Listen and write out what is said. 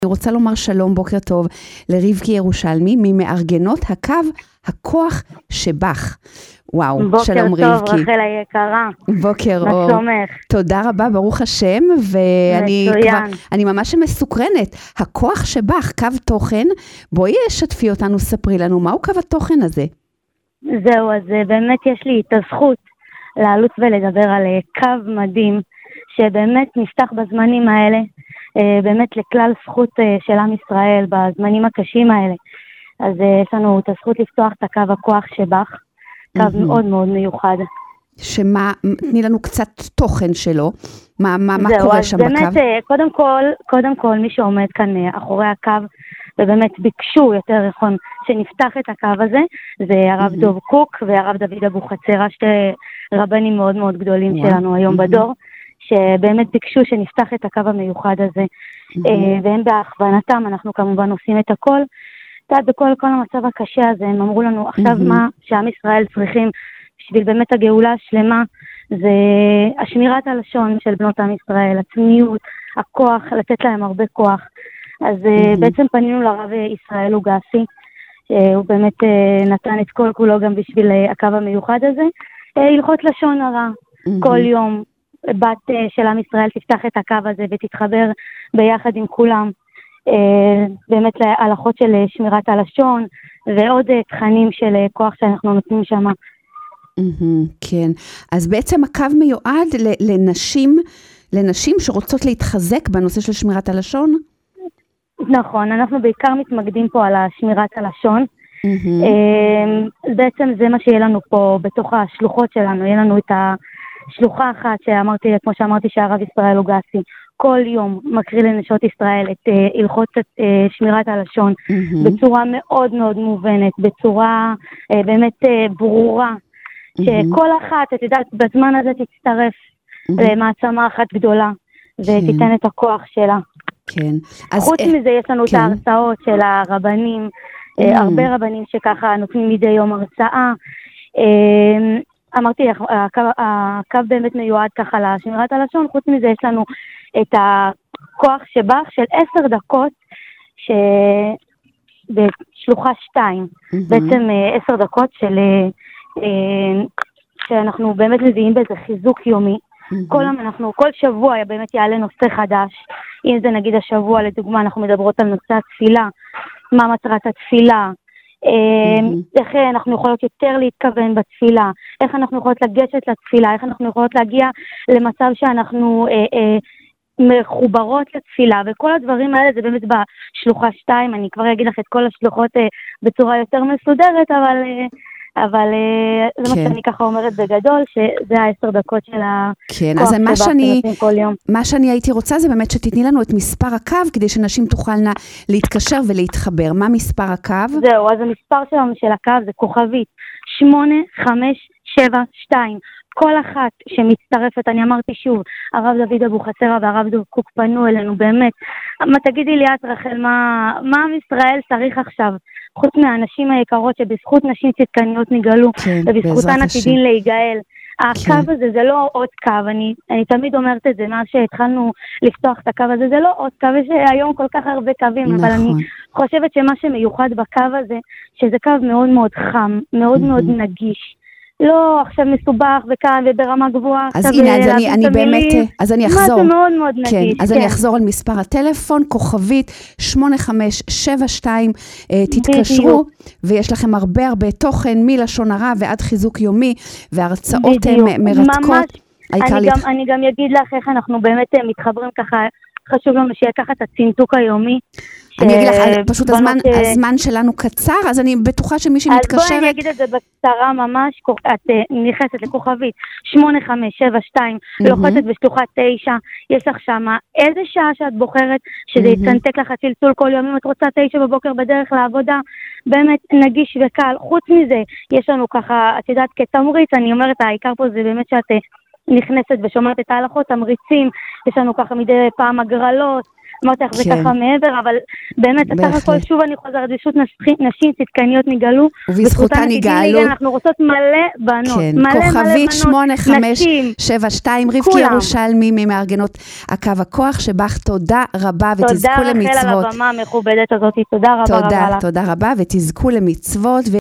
אני רוצה לומר שלום, בוקר טוב, לרבקי ירושלמי, ממארגנות הקו הכוח שבך. וואו, שלום רבקי. בוקר טוב, רחל היקרה. בוקר אור. מה שלומך? תודה רבה, ברוך השם, ואני ממש מסוקרנת. הכוח שבך, קו תוכן, בואי שתפי אותנו, ספרי לנו, מהו קו התוכן הזה? זהו, אז באמת יש לי את הזכות לעלות ולדבר על קו מדהים, שבאמת נפתח בזמנים האלה, באמת לכלל זכות של עם ישראל בזמנים הקשים האלה. אז יש לנו את הזכות לפתוח את הקו הכוח שבך, קו מאוד מאוד מיוחד. שמה, תני לנו קצת תוכן שלו, מה קורה שם בקו? זהו, אז באמת, קודם כל מי שעומד כאן אחורי הקו, ובאמת ביקשו יותר נכון שנפתח את הקו הזה, זה הרב דוב קוק והרב דוד אבוחצירא, שתי רבנים מאוד מאוד גדולים שלנו היום בדור, שבאמת ביקשו שנפתח את הקו המיוחד הזה, והם בהכוונתם, אנחנו כמובן עושים את הכל, בכל המצב הקשה הזה, הם אמרו לנו עכשיו מה שעם ישראל צריכים, בשביל באמת הגאולה השלמה, זה השמירת הלשון של בנות עם ישראל, הצניעות, הכוח, לתת להם הרבה כוח. אז בעצם פנינו לרב ישראל לוגסי, הוא באמת נתן את כל כולו גם בשביל הקו המיוחד הזה, הלכות לשון הרע, כל יום בת של עם ישראל תפתח את הקו הזה ותתחבר ביחד עם כולם, באמת להלכות של שמירת הלשון, ועוד תכנים של כוח שאנחנו נותנים שם. כן, אז בעצם הקו מיועד לנשים שרוצות להתחזק בנושא של שמירת הלשון? נכון, אנחנו בעיקר מתמקדים פה על שמירת הלשון. בעצם זה מה שיהיה לנו פה בתוך השלוחות שלנו, יהיה לנו את השלוחה אחת כמו שאמרתי שהרב ישראל לוגסי, כל יום מקריא לנשות ישראל את הלכות שמירת הלשון, בצורה מאוד מאוד מובנת, בצורה באמת ברורה, שכל אחת, את יודעת, בזמן הזה תצטרף למעצמה אחת גדולה, ותיתן את הכוח שלה. כן. חוץ מזה יש לנו את ההרצאות של הרבנים, הרבה רבנים שככה נותנים מדי יום הרצאה. אמרתי, הקו באמת מיועד ככה לשמירת הלשון, חוץ מזה יש לנו את הכוח שבך של 10 דקות, בשלוחה 2, בעצם 10 דקות שאנחנו באמת מביאים בזה חיזוק יומי. כל שבוע באמת יעלה נושא חדש, אם זה נגיד השבוע לדוגמה אנחנו מדברות על נושא התפילה, מה מטרת התפילה, איך אנחנו יכולות יותר להתכוון בתפילה, איך אנחנו יכולות לגשת לתפילה, איך אנחנו יכולות להגיע למצב שאנחנו מחוברות לתפילה, וכל הדברים האלה זה באמת בשלוחה 2, אני כבר אגיד לך את כל השלוחות בצורה יותר מסודרת, אבל זה מה שאני ככה אומרת בגדול, שזה 10 דקות של הכוח שבא שנותנים כל יום. מה שאני הייתי רוצה זה באמת שתתני לנו את מספר הקו, כדי שנשים תוכלנה להתקשר ולהתחבר. מה מספר הקו? זהו, אז המספר שלנו של הקו זה כוכבית 8572. כל אחת שמצטרפת, אני אמרתי שוב, הרב דוד אבוחצירא והרב דוב קוק פנו אלינו, באמת. מה תגידי לי את רחל, מה עם ישראל צריך עכשיו? חוץ מהאנשים היקרות שבזכות נשים צדקניות נגלו, ובזכותן עתידין להיגאל. הקו הזה זה לא עוד קו, אני תמיד אומרת את זה, מה שהתחלנו לפתוח את הקו הזה, זה לא עוד קו, יש היום כל כך הרבה קווים, אבל אני חושבת שמה שמיוחד בקו הזה, שזה קו מאוד מאוד חם, מאוד מאוד נגיש. לא עכשיו מסובך וכאן וברמה גבוהה. אז הנה, אני באמת, אז אני אחזור. מה זה מאוד מאוד נגיש. אז אני אחזור על מספר הטלפון, כוכבית 8572, תתקשרו, ויש לכם הרבה תוכן, מלשון הרע ועד חיזוק יומי, והרצאות מרתקות. אני גם אגיד לך איך אנחנו באמת מתחברים ככה, חשוב לנו שיהיה ככה את הצנתוק היומי. אני אגיד לך, פשוט הזמן שלנו קצר, אז אני בטוחה שמי שמתקשרת... אז בואי אני אגיד את זה בקצרה ממש, את נכנסת לכוכבית 8572, לוחצת בשלוחה 9, יש לך שמה איזה שעה שאת בוחרת, שזה יצנתק לך צלצול כל יום, אם את רוצה 9 בבוקר בדרך לעבודה, באמת נגיש וקל. חוץ מזה, יש לנו ככה, את יודעת, כתמריץ, אני אומרת, העיקר פה זה באמת שאת נכנסת ושומעת את ההלכות, תמריצים, יש לנו ככה מדי פעם הגרלות, אמרתי לך זה ככה מעבר, אבל באמת, סך הכל שוב אני חוזרת, ישות נשים צדקניות נגאלו, ובזכותן נגאלו, אנחנו רוצות מלא בנות, כן, מלא כוכבית 8572, רבקי כולם. ירושלמי ממארגנות הקו הכוח, שבך תודה רבה ותזכו למצוות. תודה רחל על הבמה המכובדת הזאת, תודה רבה רבה לך. תודה רבה ותזכו למצוות.